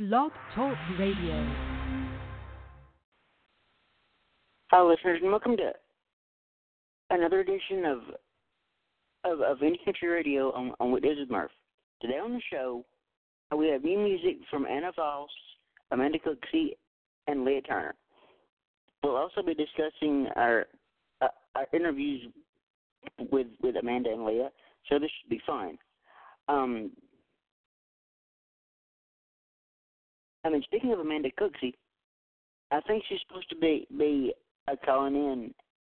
Blog Talk Radio. Hi, listeners, and welcome to another edition of Indie Country Radio on Weekdays with Murph. Today on the show, we have new music from Anna Voss, Amanda Cooksey, and Leah Turner. We'll also be discussing our interviews with Amanda and Leah, so this should be fun. Speaking of Amanda Cooksey, I think she's supposed to be calling in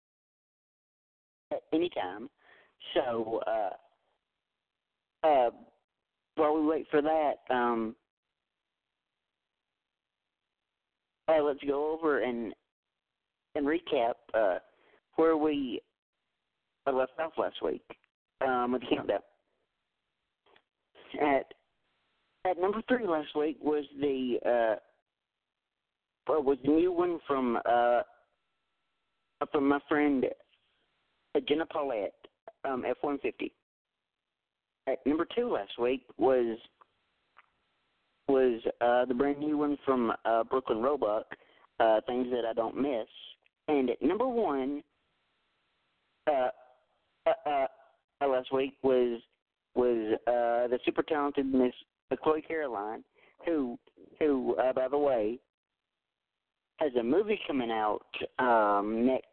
at any time. So while we wait for that, let's go over and recap where we left off last week with the countdown. At number 3 last week was the new one from my friend Jenna Paulette, F-150. At number 2 last week was the brand new one from Brooklyn Roebuck, Things That I Don't Miss. And at number 1 last week was the super talented Miss Chloe Caroline, who by the way, has a movie coming out next.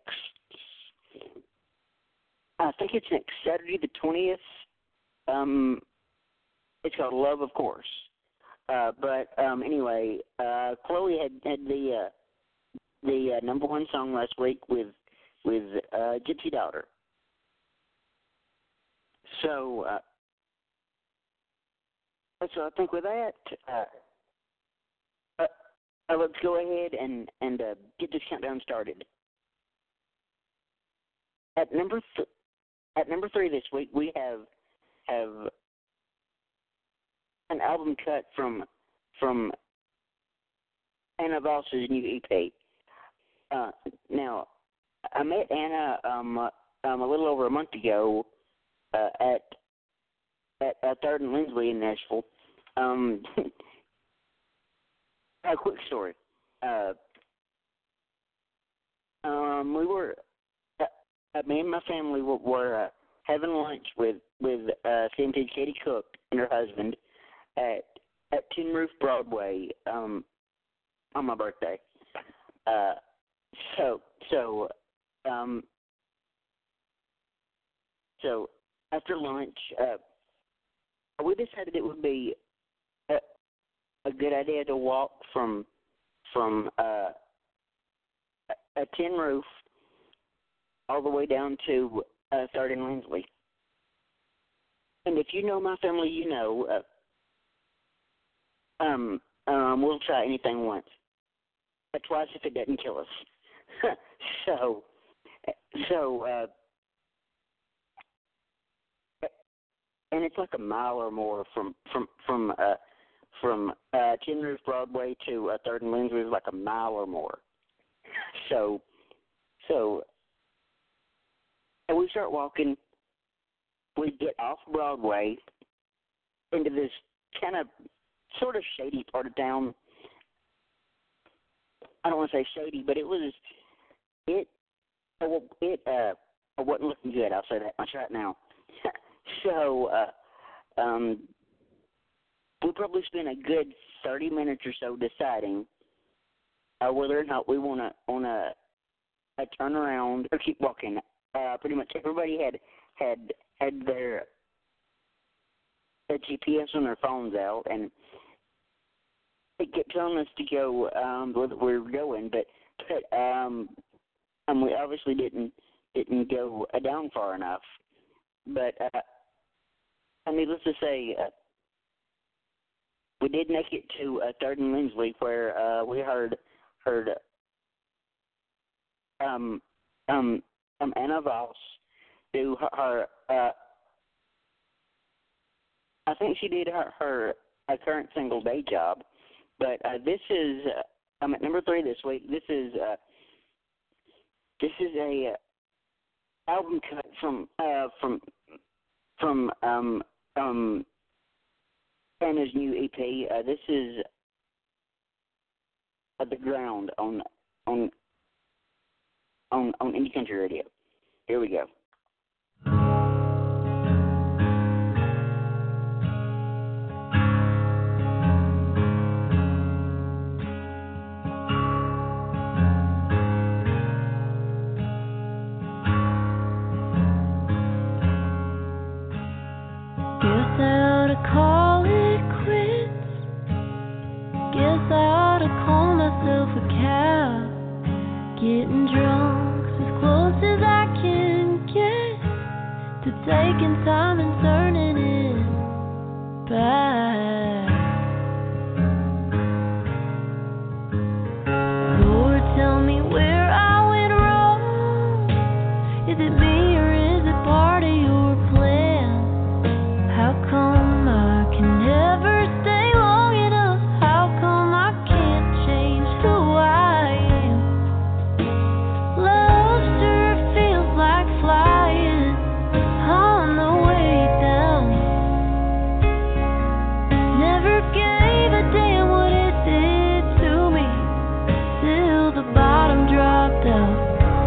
I think it's next Saturday the 20th. It's called Love, of course. But anyway, Chloe had the number 1 song last week with Gypsy Daughter. So I think with that, let's go ahead and get this countdown started. At number 3 this week, we have an album cut from Anna Voss's new EP. Now, I met Anna a little over a month ago at 3rd and Lindsley in Nashville. A quick story. We were, me and my family were having lunch with CMT's Katie Cook and her husband at Tin Roof Broadway on my birthday. So after lunch, we decided it would be a good idea to walk from a Tin Roof all the way down to 3rd and Lindsley. And if you know my family, you know we'll try anything once. Twice if it doesn't kill us. So and it's like a mile or more from Tin Roof Broadway to 3rd and Lindsley is like a mile or more. So and we start walking. We get off Broadway into this kind of sort of shady part of town. I don't want to say shady, but it wasn't looking good. I'll say that much right now. So we probably spent a good 30 minutes or so deciding whether or not we want to turn around or keep walking. Pretty much everybody had their GPS on their phones out, and it kept telling us to go where we were going, but we obviously didn't go down far enough. But needless to say, we did make it to 3rd and Lindsley, where we heard Anna Voss do her. I think she did her current single Day Job, but this is at number 3 this week. This is a album cut from Anna's new EP. This is the ground on Indie Country Radio. Here we go. Getting drunk's as close as I can get to taking time and turning it back. Lord, tell me where I went wrong. Is it me or is it part of your plan? How come I can never stay long enough? How come I can't change who I am? Love sure feels like flying on the way down. Never gave a damn what it did to me till the bottom dropped out.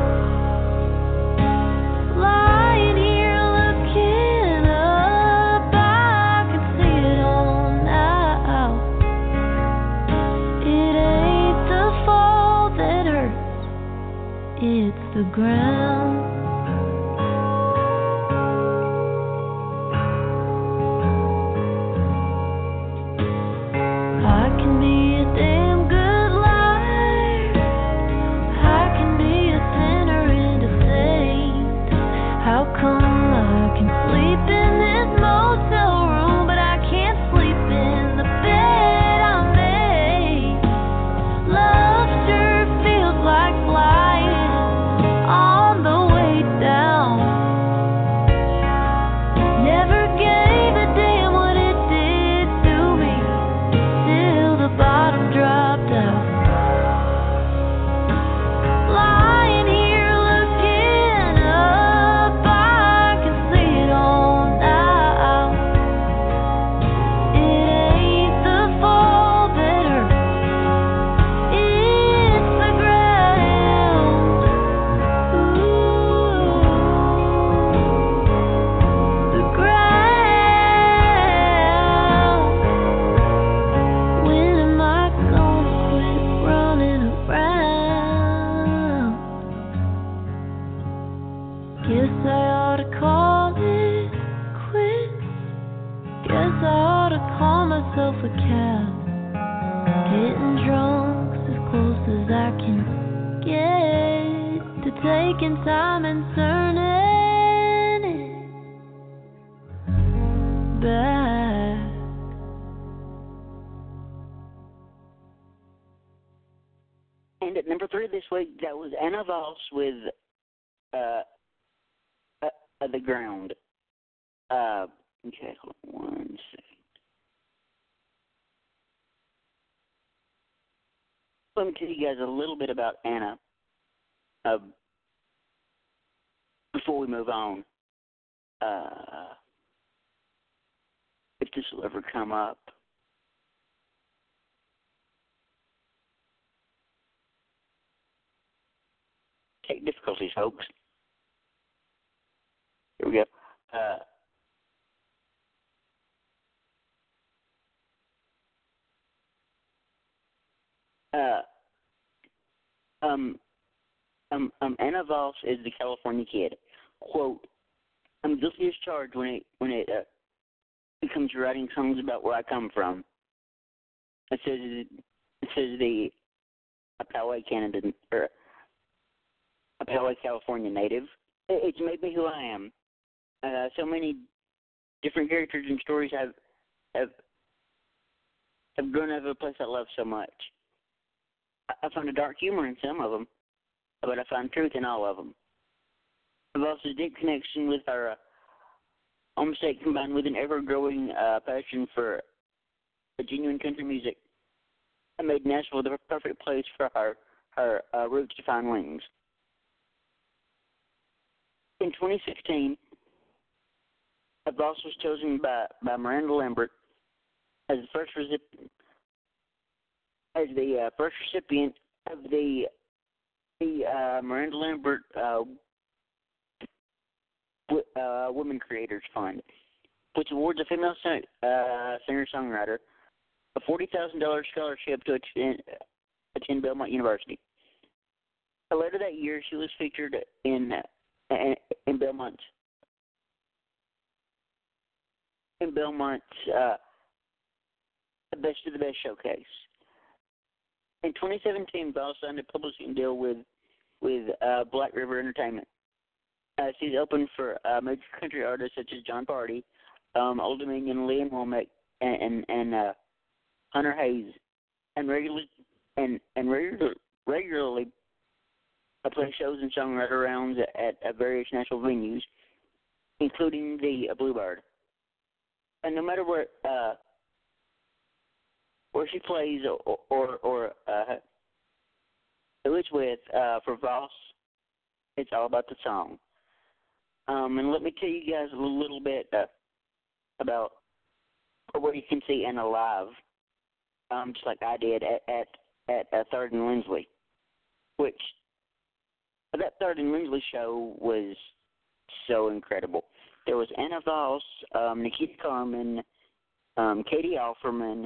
Lying here looking up, I can see it all now. It ain't the fall that hurts, it's the ground. I can be a damn good liar. I can be a sinner and a saint. How come I can sleep in this motel room, but I can't sleep in the bed I made? Love sure feels like flying on the way down. Never gave a damn what it did to me till the bottom dropped out. Lying here looking up, I can see it all now. It ain't the fall that hurts, it's the ground. The ground. When am I gonna quit running around? Guess I ought to call it quits. Guess I ought to call myself a cab. Getting drunk's as close as I can get to taking time and turning it back. And at number 3 this week, that was Anna Voss with The Ground. Okay, hold on 1 second. Let me tell you guys a little bit about Anna before we move on. If this will ever come up. Tech difficulties, folks. Here we go. Anna Voss is the California kid. Quote, I'm guilty as charged when it comes to writing songs about where I come from. It says the Poway, California native. It's made me who I am. So many different characters and stories have grown out of a place I love so much. I find a dark humor in some of them, but I find truth in all of them. I've also a deep connection with our home state combined with an ever-growing passion for genuine country music. I made Nashville the perfect place for her roots to find wings. In 2016, Voss was chosen by Miranda Lambert as the first recipient as the first recipient of the Miranda Lambert Women Creators Fund, which awards a female singer-songwriter a $40,000 scholarship to attend Belmont University. Later that year, she was featured in Belmont's Best of the Best showcase. In 2017, Val signed a publishing deal with Black River Entertainment. She's opened for major country artists such as John Party, Old Dominion, Lee and Womack, and Hunter Hayes, and regularly play shows and songwriter rounds at various national venues, including the Bluebird. And no matter where she plays or who it's with, for Voss, it's all about the song. And let me tell you guys a little bit about where you can see Anna live, just like I did at Third and Lindsley, which that Third and Lindsley show was so incredible. There was Anna Voss, Nikita Carmen, Katie Offerman,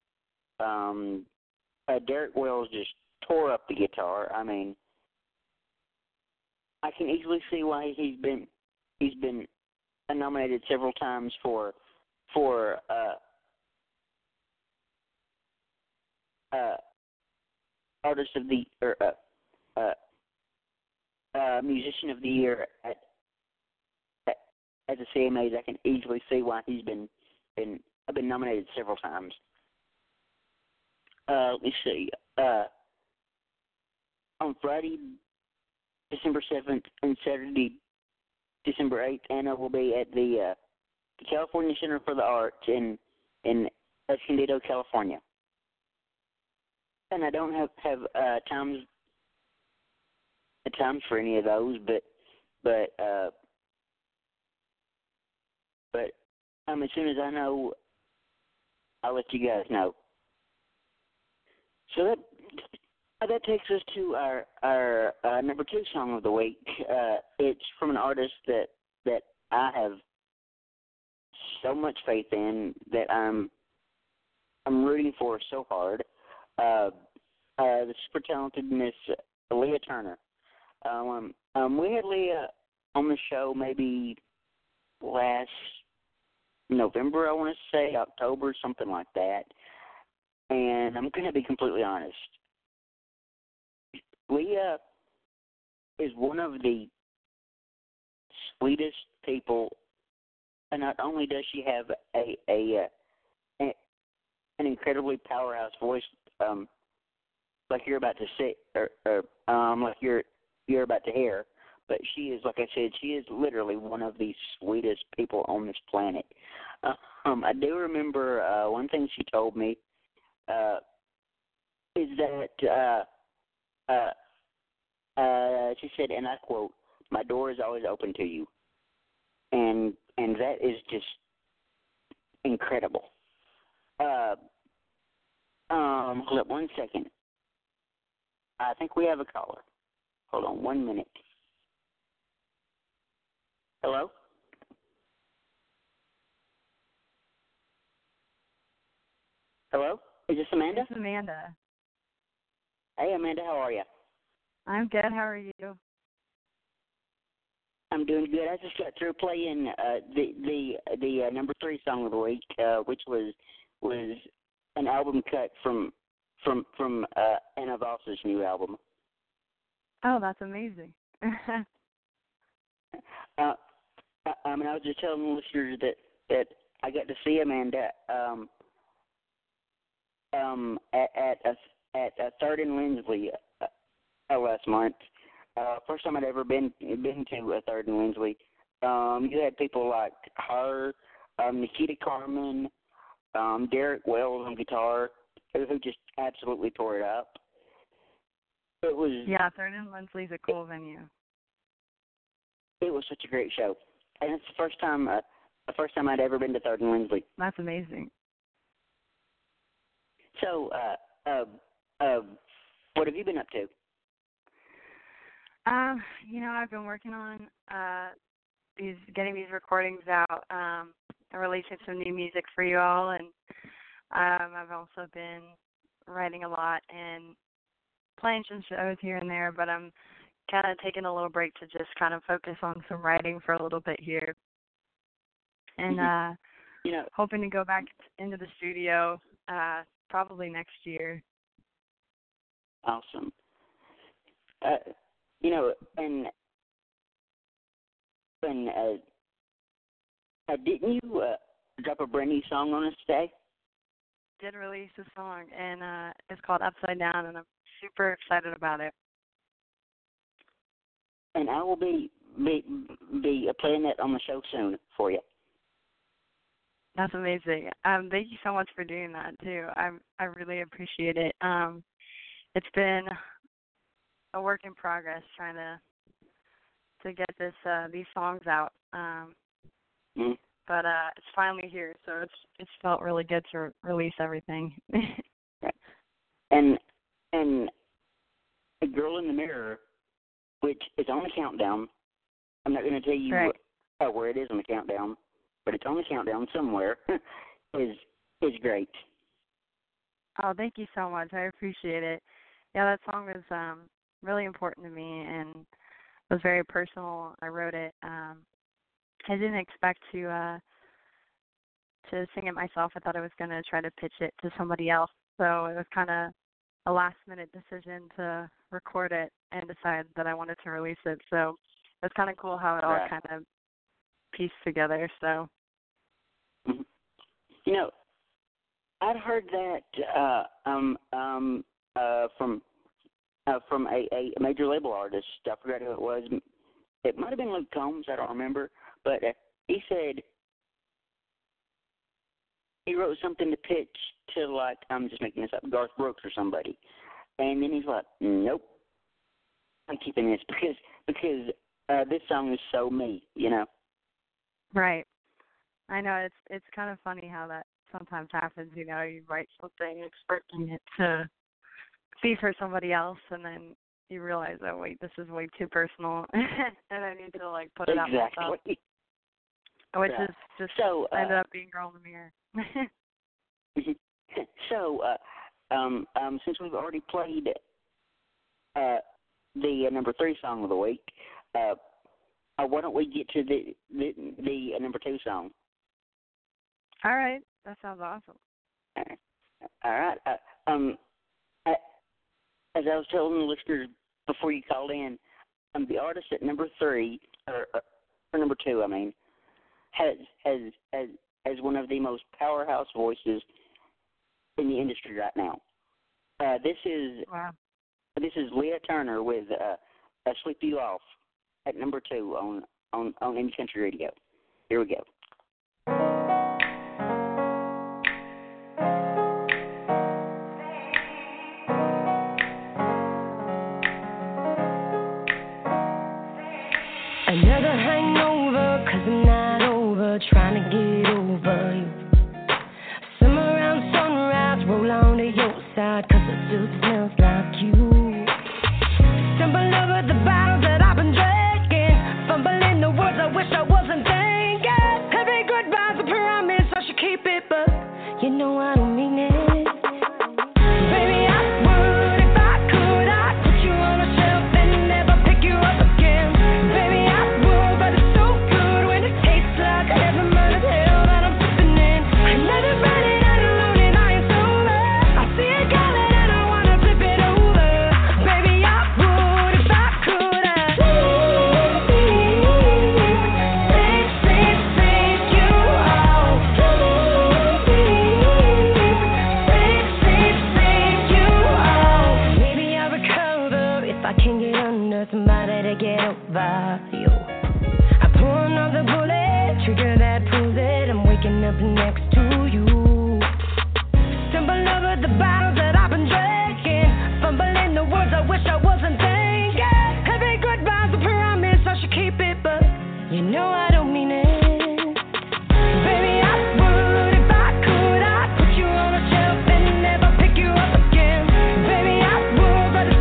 Derek Wells just tore up the guitar. I mean, I can easily see why he's been nominated several times for Artist of the Musician of the Year at the CMAs. I can easily see why he's been nominated several times. Let me see. On Friday, December 7th, and Saturday, December 8th, Anna will be at the California Center for the Arts in Escondido, California. And I don't have times for any of those, but as soon as I know, I'll let you guys know. So that takes us to our number 2 song of the week. It's from an artist that I have so much faith in, that I'm rooting for so hard. The super talented Miss Leah Turner. We had Leah on the show maybe last November, I want to say, October, something like that. And I'm going to be completely honest. Leah is one of the sweetest people, and not only does she have an incredibly powerhouse voice, like you're about to say, like you're about to hear, but she is, like I said, she is literally one of the sweetest people on this planet. I do remember one thing she told me is that she said, and I quote, "My door is always open to you," and that is just incredible. Hold up 1 second. I think we have a caller. Hold on 1 minute. Hello? Hello? Is this Amanda? It's Amanda. Hey, Amanda, how are you? I'm good. How are you? I'm doing good. I just got through playing the number 3 song of the week, which was an album cut from Anna Voss's new album. Oh, that's amazing. I was just telling the listeners that I got to see Amanda at Third and Lindsley last month. First time I'd ever been to a Third and Lindsley. You had people like her, Nikita Carmen, Derek Wells on guitar, who just absolutely tore it up. It was Third and Lindsley's a cool venue. It was such a great show, and it's the first time I'd ever been to Third and Lindsley. That's amazing. So what have you been up to? I've been working on getting these recordings out, and releasing some new music for you all, and I've also been writing a lot and playing some shows here and there, but I'm kind of taking a little break to just kind of focus on some writing for a little bit here, and hoping to go back into the studio probably next year. Awesome. Didn't you drop a brand new song on us today? Did release a song, and it's called Upside Down, and I'm super excited about it. And I will be playing that on the show soon for you. That's amazing. Thank you so much for doing that too. I really appreciate it. It's been a work in progress trying to get these songs out. But it's finally here, so it's felt really good to release everything. Right. And A Girl in the Mirror, which is on the countdown. I'm not going to tell you where it is on the countdown, but it's on the countdown somewhere. is great. Oh, thank you so much. I appreciate it. Yeah, that song was really important to me and was very personal. I wrote it. I didn't expect to sing it myself. I thought I was going to try to pitch it to somebody else. So it was kind of a last-minute decision to record it and decide that I wanted to release it. So it was kind of cool how it all kind of pieced together. So, I'd heard that from a major label artist. I forgot who it was. It might have been Luke Combs. I don't remember. But he said he wrote something to pitch to, like, I'm just making this up, Garth Brooks or somebody. And then he's like, nope, I'm keeping this because this song is so me, Right. I know it's kind of funny how that sometimes happens. You write something expecting it to be for somebody else, and then you realize, oh wait, this is way too personal, and I need to put it out myself. Which is just ended up being Girl in the Mirror. So, since we've already played the number 3 song of the week, why don't we get to the number 2 song? All right, that sounds awesome. All right. As I was telling the listeners before you called in, the artist at number 3 or number 2, I mean, has one of the most powerhouse voices in the industry right now. This is Leah Turner with "Sleep You Off" at number 2 on Indie Country Radio. Here we go. Another hangover, 'cause I'm not over trying to get over you. Somewhere around sunrise, roll on to your side, 'cause it still smells like you. Stumble over the bottles that I've been drinking, fumbling the words I wish I wasn't thinking. Every goodbye's a promise, I should keep it, but you know I don't mean it. Baby, I would if I could. I'd put you on a shelf and never pick you up again. Baby, I would, but it's so good when it tastes like heaven, but it's hell that I'm sipping in. Another Friday night alone and I ain't sober. I see it calling and I wanna flip it over. Baby, I would if I could. Save you all. Save you all. Maybe I'll recover if I can get under somebody to get over you. I pull another bullet, trigger that proves it. I'm waking up next to you. Stumble over the bottles that I've been drinking, fumbling the words I wish I wasn't thinking. Every goodbye's a promise, I should keep it, but you know I don't mean it. Baby, I would if I could. I'd put you on a shelf and never pick you up again. Baby, I would, but it's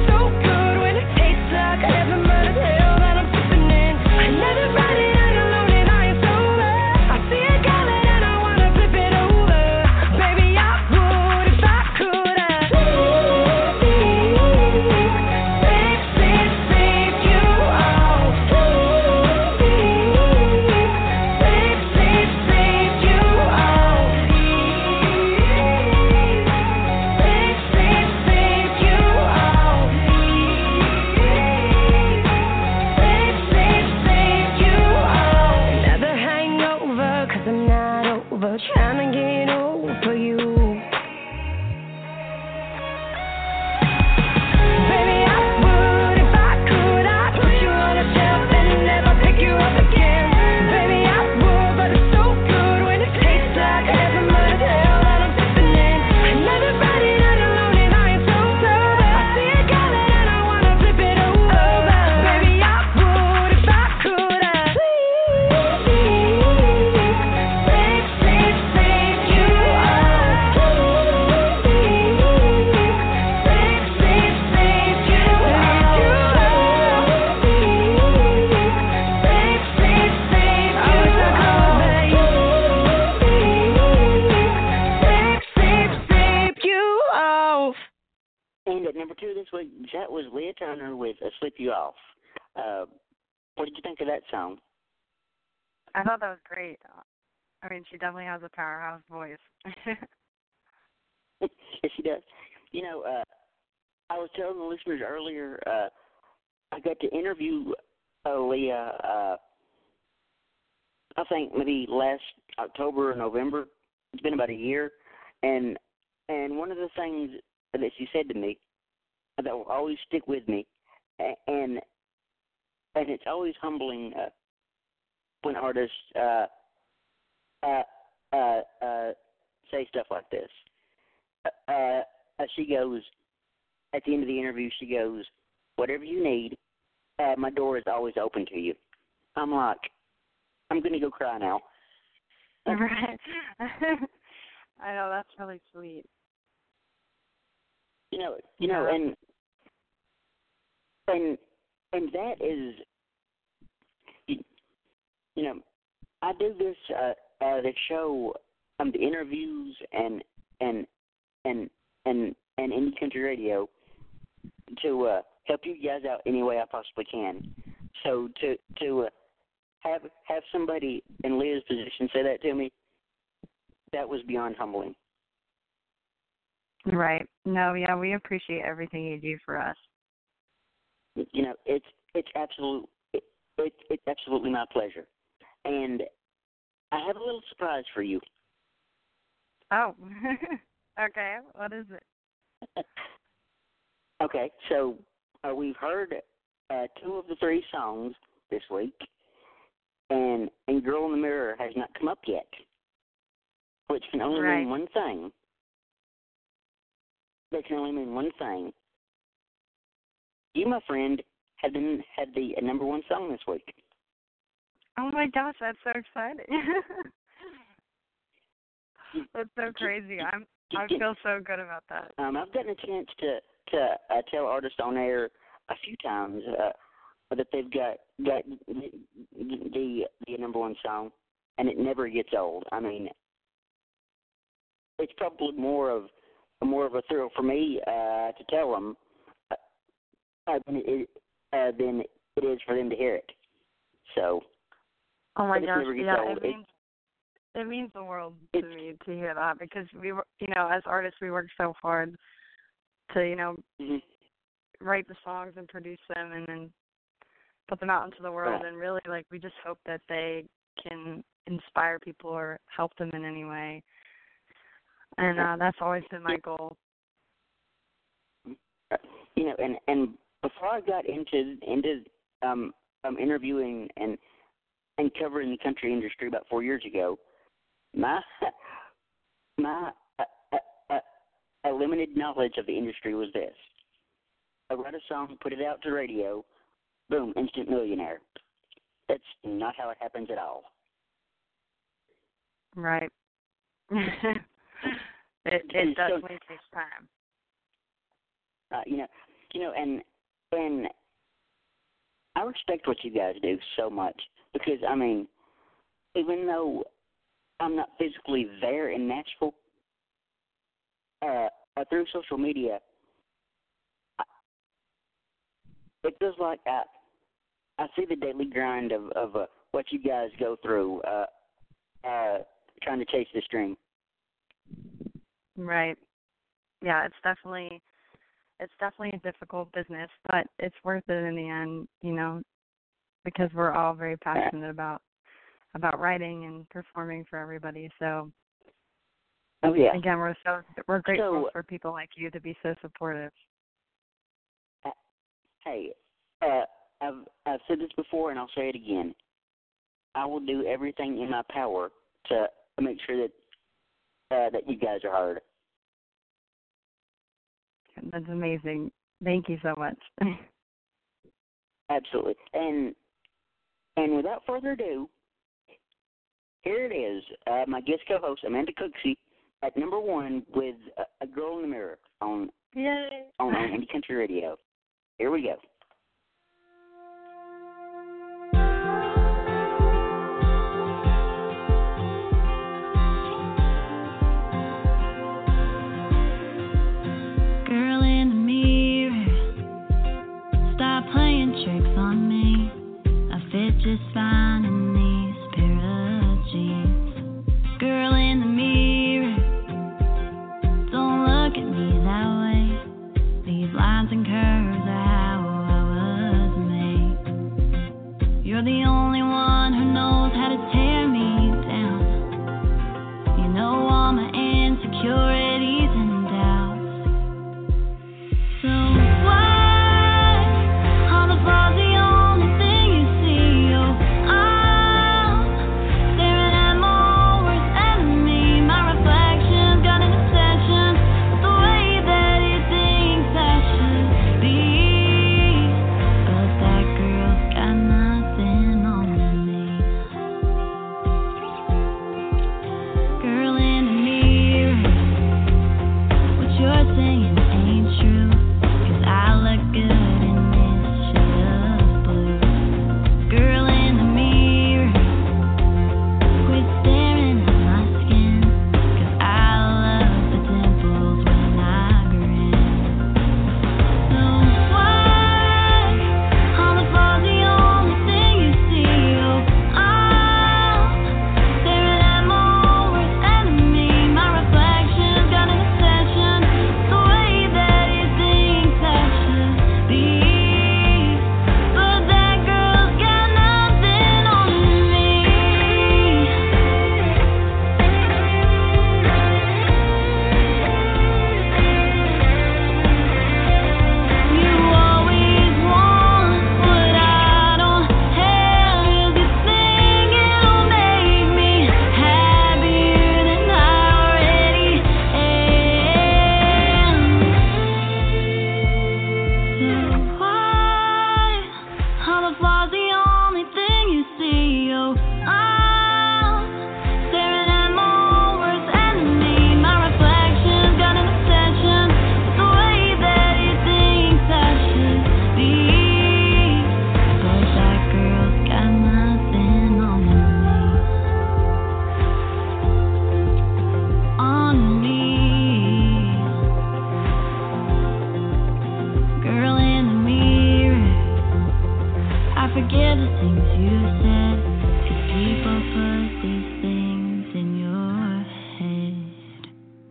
And at number 2 this week, that was Leah Turner with "Slip You Off." What did you think of that song? I thought that was great. I mean, she definitely has a powerhouse voice. Yes, she does. You know, I was telling the listeners earlier, I got to interview Leah, I think maybe last October or November. It's been about a year. And one of the things that she said to me that will always stick with me, and it's always humbling when artists say stuff like this. She goes, at the end of the interview, she goes, "Whatever you need, my door is always open to you." I'm like, I'm going to go cry now. Right. I know, that's really sweet. You know, and that is, you know, I do this the show, the interviews and Indie Country Radio to help you guys out any way I possibly can. So to have somebody in Leah's position say that to me, that was beyond humbling. Right. No, yeah, we appreciate everything you do for us. You know, it's absolutely my pleasure. And I have a little surprise for you. Oh, okay. What is it? Okay, so we've heard 2 of the 3 songs this week, and "Girl in the Mirror" has not come up yet, which can only mean one thing. That can only mean one thing. You, my friend, had the number 1 song this week. Oh my gosh, that's so exciting. That's so crazy. I feel so good about that. I've gotten a chance to tell artists on air a few times that they've got the number 1 song, and it never gets old. I mean, it's probably more of a thrill for me to tell them than it is for them to hear it. So. Oh my gosh, yeah, old. it means the world to me to hear that, because we, as artists, we work so hard to, mm-hmm. write the songs and produce them and then put them out into the world. And really, we just hope that they can inspire people or help them in any way. And that's always been my goal. And before I got into interviewing and covering the country industry about 4 years ago, my limited knowledge of the industry was this: I write a song, put it out to radio, boom, instant millionaire. That's not how it happens at all. Right. It definitely takes time. And I respect what you guys do so much, because, I mean, even though I'm not physically there in Nashville, through social media, it feels like I see the daily grind of what you guys go through trying to chase this dream. Right. Yeah, it's definitely a difficult business, but it's worth it in the end, because we're all very passionate about writing and performing for everybody. So, again, we're grateful for people like you to be so supportive. Hey, I've said this before, and I'll say it again. I will do everything in my power to make sure that you guys are heard. That's amazing. Thank you so much. Absolutely. And without further ado, here it is, my guest co-host, Amanda Cooksey, at number 1 with A Girl in the Mirror on Indie Country Radio. Here we go. Girl in the mirror. things you said. If people put these things in your head.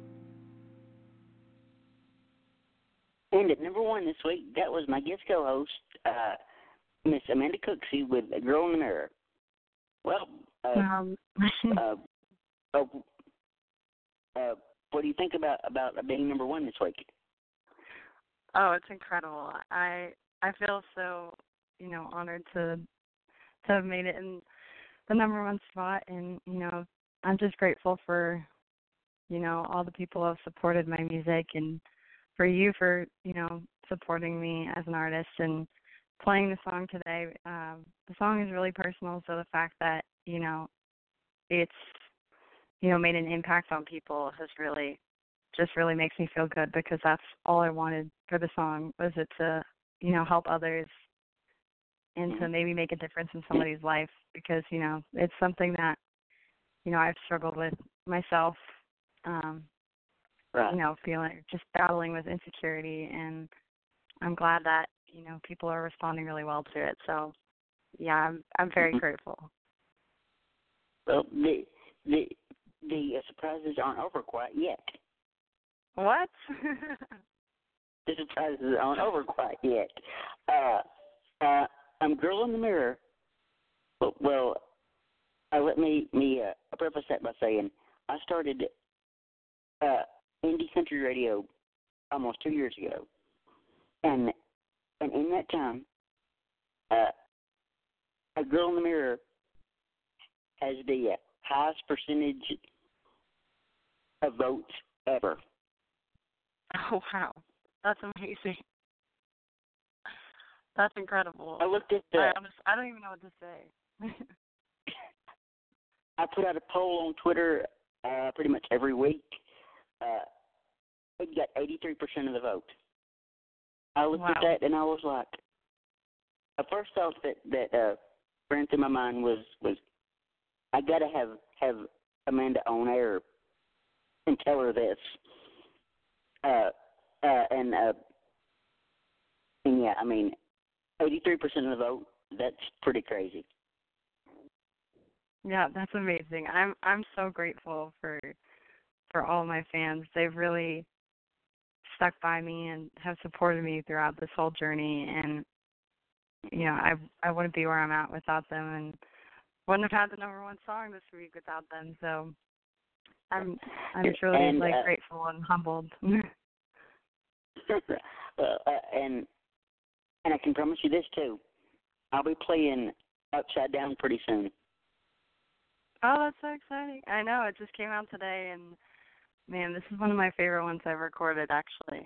And at number one this week, that was my guest co-host, Miss Amanda Cooksey with A Girl in the Mirror. Well, what do you think about being number one this week? Oh, it's incredible. I feel so, honored to have made it in the number one spot, and I'm just grateful for all the people who have supported my music, and for you for supporting me as an artist and playing the song today. The song is really personal, so the fact that it's made an impact on people has really makes me feel good, because that's all I wanted for the song, was it to help others and to maybe make a difference in somebody's life, because it's something that I've struggled with myself, right. feeling, just battling with insecurity, and I'm glad that people are responding really well to it. So yeah, I'm very grateful. Well, the surprises aren't over quite yet. What? The surprises aren't over quite yet. Girl in the Mirror. Well, let me preface that by saying I started indie country radio almost 2 years ago, and in that time, A Girl in the Mirror has the highest percentage of votes ever. Oh, wow. That's amazing. That's incredible. I looked at I don't even know what to say. I put out a poll on Twitter pretty much every week. It got 83% of the vote. I looked at that and I was like, the first thought that ran through my mind was I gotta have Amanda on air and tell her this. And yeah, I mean, 83% of the vote, that's pretty crazy. Yeah, that's amazing. I'm so grateful for all my fans. They've really stuck by me and have supported me throughout this whole journey, and I wouldn't be where I'm at without them, and wouldn't have had the number one song this week without them. So I'm truly grateful and humbled. And I can promise you this too. I'll be playing Upside Down pretty soon. Oh, that's so exciting. I know, it just came out today, and man, this is one of my favorite ones I've recorded, actually.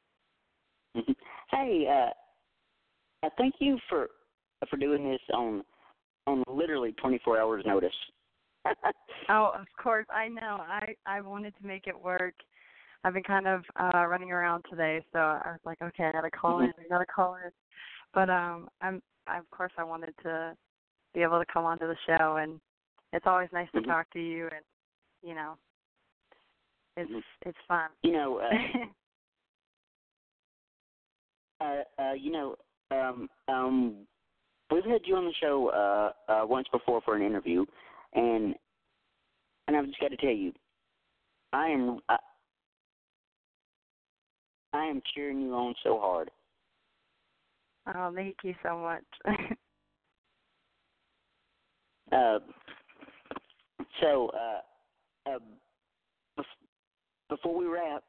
Hey, I thank you for doing this on literally 24 hours notice. Oh, of course, I know. I wanted to make it work. I've been kind of running around today, so I was like, okay, I gotta call in. But of course, I wanted to be able to come onto the show, and it's always nice to talk to you, and it's fun. We've had you on the show once before for an interview, and I've just got to tell you, I am cheering you on so hard. Oh, thank you so much. Before we wrap,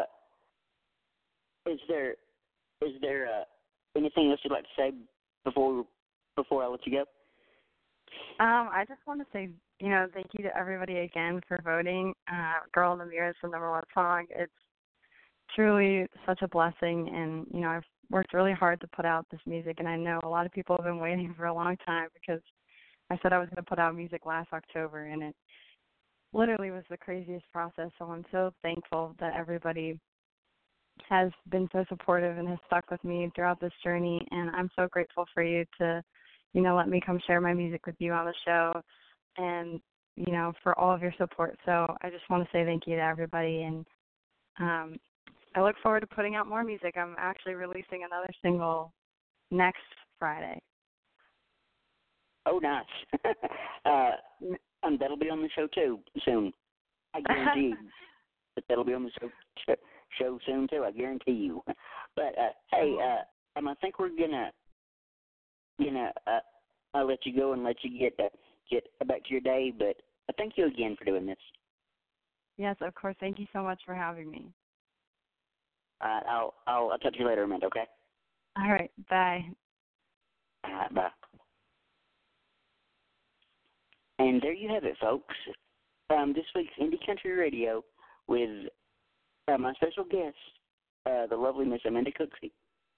is there anything else you'd like to say before I let you go? I just want to say, thank you to everybody again for voting. Girl in the Mirror is the number one song. It's truly such a blessing, and I've worked really hard to put out this music, and I know a lot of people have been waiting for a long time, because I said I was going to put out music last October, and it literally was the craziest process. So I'm so thankful that everybody has been so supportive and has stuck with me throughout this journey, and I'm so grateful for you to let me come share my music with you on the show, and for all of your support. So I just want to say thank you to everybody, and I look forward to putting out more music. I'm actually releasing another single next Friday. Oh, nice. That'll be on the show too soon. I guarantee you. But that'll be on the show soon too. I guarantee you. But hey, I think we're gonna I'll let you go and let you get back to your day. But thank you again for doing this. Yes, of course. Thank you so much for having me. I'll talk to you later, Amanda. Okay. All right. Bye. Bye. And there you have it, folks. This week's Indie Country Radio with my special guest, the lovely Miss Amanda Cooksey.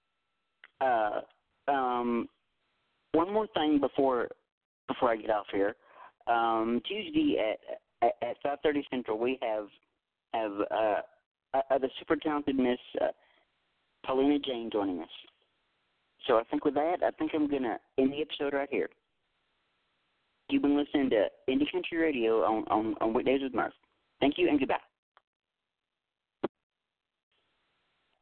One more thing before I get off here. Tuesday at 5:30 Central, we have the super talented Miss Paulina Jane joining us. So I think with that, I'm gonna end the episode right here. You've been listening to Indie Country Radio on Weekdays with Murph. Thank you and goodbye.